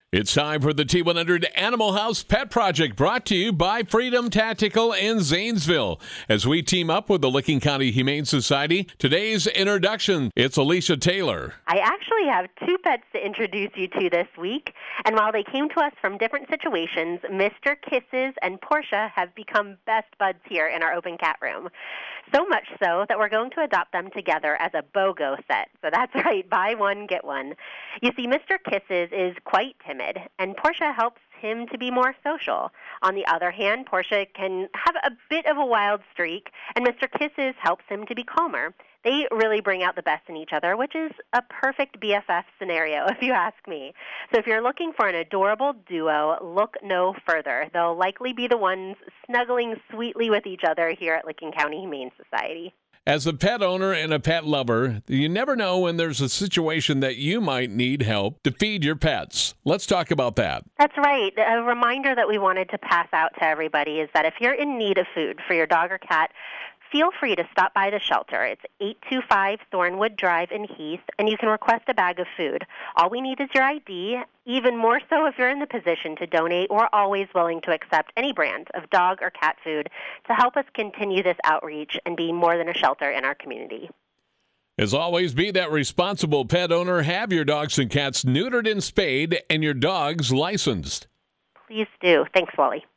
It's time for the T100 Animal House Pet Project, brought to you by Freedom Tactical in Zanesville. As we team up with the Licking County Humane Society, today's introduction, it's Alicia Taylor. I actually have two pets to introduce you to this week, and while they came to us from different situations, Mr. Kisses and Portia have become best buds here in our open cat room. So much so that we're going to adopt them together as a BOGO set. So that's right, buy one, get one. You see, Mr. Kisses is quite timid, and Portia helps him to be more social. On the other hand, Portia can have a bit of a wild streak, and Mr. Kisses helps him to be calmer. They really bring out the best in each other, which is a perfect BFF scenario, if you ask me. So if you're looking for an adorable duo, look no further. They'll likely be the ones snuggling sweetly with each other here at Licking County Humane Society. As a pet owner and a pet lover, you never know when there's a situation that you might need help to feed your pets. Let's talk about that. That's right. A reminder that we wanted to pass out to everybody is that if you're in need of food for your dog or cat, feel free to stop by the shelter. It's 825 Thornwood Drive in Heath, and you can request a bag of food. All we need is your ID. Even more so if you're in the position to donate, we're always willing to accept any brand of dog or cat food to help us continue this outreach and be more than a shelter in our community. As always, be that responsible pet owner. Have your dogs and cats neutered and spayed and your dogs licensed. Please do. Thanks, Wally.